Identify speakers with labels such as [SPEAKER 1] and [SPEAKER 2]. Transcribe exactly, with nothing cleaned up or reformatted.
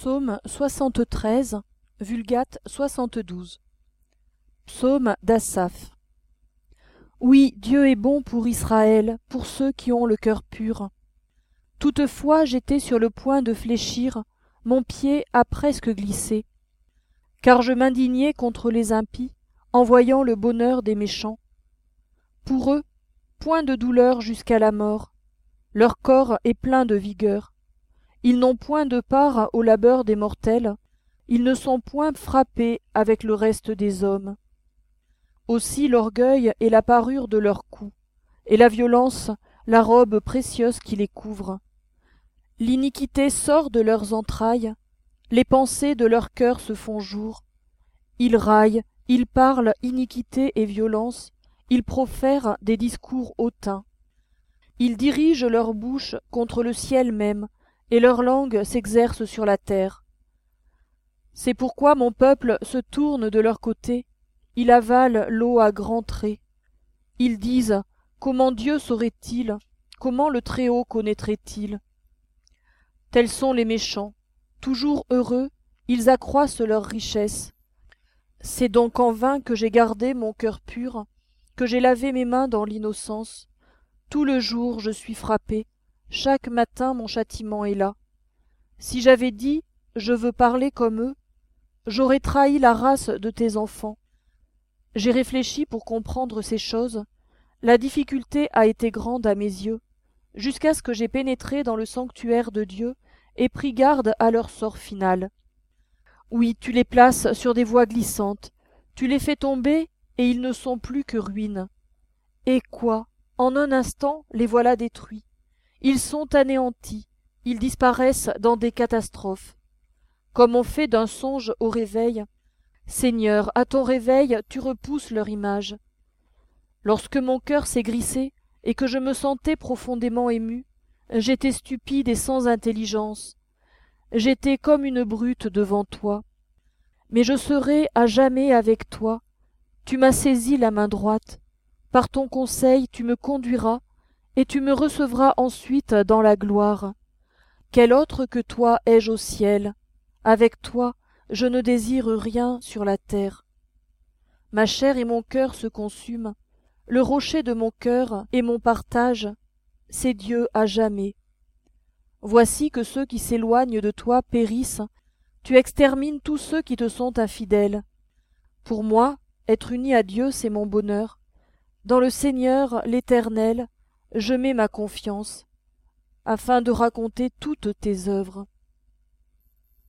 [SPEAKER 1] Psaume soixante-treize, Vulgate soixante-douze. Psaume d'Asaph. Oui, Dieu est bon pour Israël, pour ceux qui ont le cœur pur. Toutefois j'étais sur le point de fléchir, mon pied a presque glissé. Car je m'indignais contre les impies, en voyant le bonheur des méchants. Pour eux, point de douleur jusqu'à la mort. Leur corps est plein de vigueur. Ils n'ont point de part au labeur des mortels, ils ne sont point frappés avec le reste des hommes. Aussi l'orgueil est la parure de leur cou, et la violence la robe précieuse qui les couvre. L'iniquité sort de leurs entrailles, les pensées de leur cœur se font jour. Ils raillent, ils parlent iniquité et violence, ils profèrent des discours hautains. Ils dirigent leur bouche contre le ciel même, et leur langue s'exerce sur la terre. C'est pourquoi mon peuple se tourne de leur côté, il avale l'eau à grands traits. Ils disent, comment Dieu saurait-il, comment le Très-Haut connaîtrait-il? Tels sont les méchants, toujours heureux, ils accroissent leur richesse. C'est donc en vain que j'ai gardé mon cœur pur, que j'ai lavé mes mains dans l'innocence. Tout le jour je suis frappé, chaque matin mon châtiment est là. Si j'avais dit « je veux parler comme eux », j'aurais trahi la race de tes enfants. J'ai réfléchi pour comprendre ces choses. La difficulté a été grande à mes yeux, jusqu'à ce que j'ai pénétré dans le sanctuaire de Dieu et pris garde à leur sort final. Oui, tu les places sur des voies glissantes, tu les fais tomber et ils ne sont plus que ruines. Et quoi? En un instant, les voilà détruits. Ils sont anéantis, ils disparaissent dans des catastrophes. Comme on fait d'un songe au réveil, Seigneur, à ton réveil, tu repousses leur image. Lorsque mon cœur s'aigrissait et que je me sentais profondément ému, j'étais stupide et sans intelligence. J'étais comme une brute devant toi. Mais je serai à jamais avec toi. Tu m'as saisi la main droite. Par ton conseil, tu me conduiras, et tu me recevras ensuite dans la gloire. Quel autre que toi ai-je au ciel? Avec toi, je ne désire rien sur la terre. Ma chair et mon cœur se consument. Le rocher de mon cœur et mon partage, c'est Dieu à jamais. Voici que ceux qui s'éloignent de toi périssent. Tu extermines tous ceux qui te sont infidèles. Pour moi, être uni à Dieu, c'est mon bonheur. Dans le Seigneur, l'Éternel, je mets ma confiance, afin de raconter toutes tes œuvres.